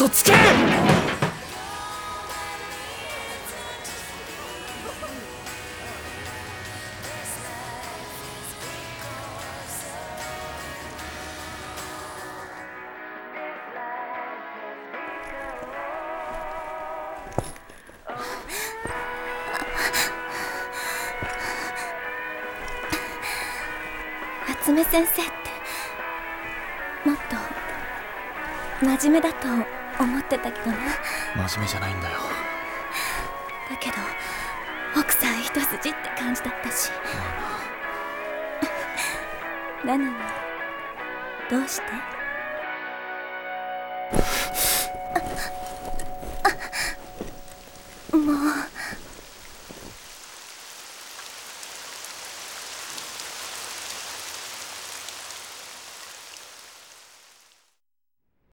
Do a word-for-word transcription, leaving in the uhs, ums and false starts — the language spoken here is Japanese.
嘘つけ。 夏目先生ってもっと真面目だと思ってたけどね。 真面目じゃないんだよ。 だけど奥さん一筋って感じだったし。なのにどうして？もう